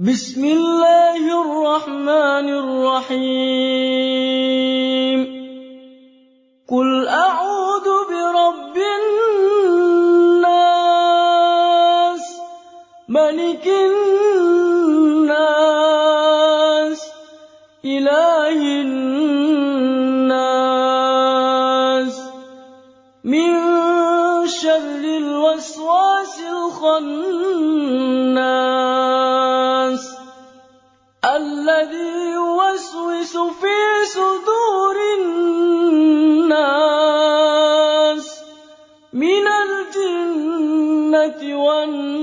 بسم الله الرحمن الرحيم قل أعوذ برب الناس ملك الناس إله الناس من شر الوسواس الخناس الذي يوسوس في صدور الناس من الجنة والناس